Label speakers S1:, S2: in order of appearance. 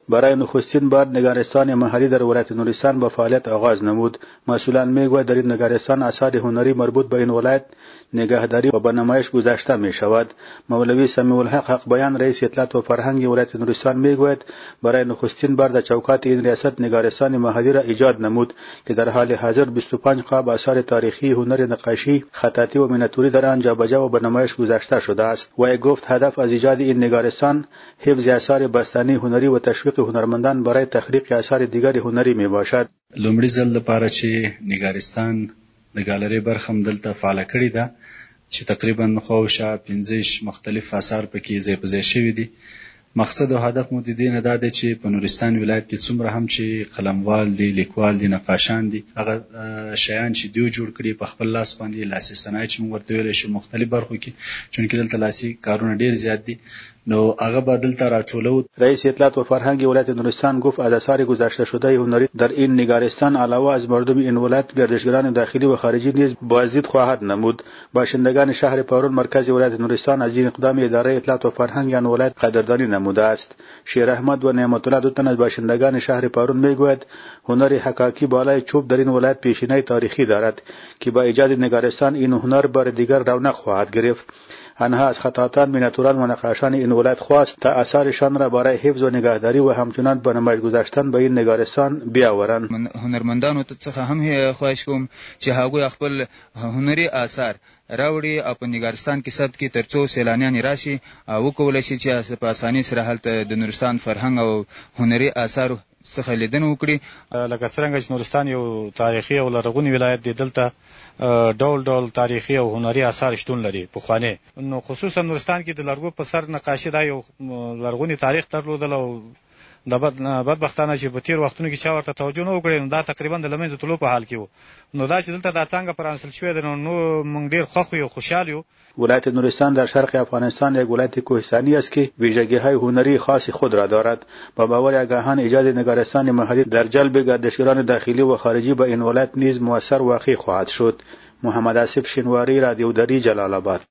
S1: برای نخستین بار نگارستان محلی در ولایت نورستان به فعالیت آغاز نمود. مسئولان میگویند در این نگارستان آثار هنری مربوط به این ولایت نگهداری و به نمایش گذاشته می شود. مولوی سمیع الحق حق بیان رئیس اطلاعات و فرهنگ ولایت نورستان میگوید برای نخستین بار در چوکات این ریاست نگارستان محلی را ایجاد نمود که در حال حاضر 25 قاب آثار تاریخی، هنر نقاشی، خطاطی و میناتوری در آن جابجا و به نمایش گذاشته شده است. وی گفت هدف از ایجاد این نگارستان حفظ آثار باستانی هنری و تشویق هنرمندان برای تخلیق آثار دیگر هنری می باشد.
S2: لومړی ځل لپاره چې نگارستان د ګالري برخه هم دلته فعاله کړې ده چې تقریبا خواوشا 15 مختلف آثار پکې ځای په ځای شوي دي. مقصد او هدف مو د دې نه دا دی چې په نورستان ولایت کې څومره هم چې قلموال دي، لیکوال دي، نقاشان دي، هغه شیان چې دوی جوړ کړي په خپل لاس باندې لاسي صنایع چې موږ ورته ویلی شو مختلف برخو کې، چونکې دلته لاسي کارونه ډېر زیات دي، نو هغه به دلته راټولو.
S1: رئیس اطلاعات و فرهنگ ولایت نورستان گفت از آثار گذاشته شده هنری در این نگارستان علاوه از مردم این ولایت گردشگران داخلی و خارجی نیز بازدید خواهد نمود. باشندگان شهر پارون مرکز ولایت نورستان از این اقدام اداره اطلاعات و فرهنگ آن ولایت قدردانی نموده است. شیر احمد و نعمت الله دو تن از باشندگان شهر پارون میگوید هنر حکاکی بالای چوب در این ولایت پیشینه تاریخی دارد که با ایجاد نگارستان این هنر بار دیگر رونق خواهد گرفت. آنها از خطاطان، میناتوران و نقاشان این ولایت خواست تا آثارشان را برای حفظ و نگهداری و همچنان به نمایش گذاشتن به این نگارستان بیاورند.
S3: هنرمندانو څخه هم خواهش کوم چې هغوی خپل هنري آثار راوړي او په نگارستان کې ثبت کړي ترڅو سیلانیان راشي او وکولای شي چې په اسانۍ سره هلته د نورستان فرهنګ او هنري آثار څخه لیدنه وکړي.
S4: لکه څرنګه چې نورستان یو تاریخي او لرغونی ولایت دی، دلته ډول ډول تاریخي او هنري آثار شتون لري پخواني. نو خصوصا نورستان کې د لرګو په سر نقاشي دا یو لرغونی تاریخ درلودل او د بدبختانه چې په تیر وختونو کې چا ورته توجه نه وکړي نو دا تقریبا د له منځه تلو په حال کې و. نو دا چې دلته دا څنګه پرانستل شوی دی نو موږ ډېر خوښ یو، خوشحال یو.
S1: ولایت نورستان در شرق افغانستان یک ولایت کوهستانی است که ویژگی‌های هنری خاص خود را دارد. با باور آگاهان ایجاد نگارستان محلی در جلب گردشگران داخلی و خارجی به این ولایت نیز مؤثر واقع خواهد شد. محمد آصف شینواری، رادیو دری، جلال آباد.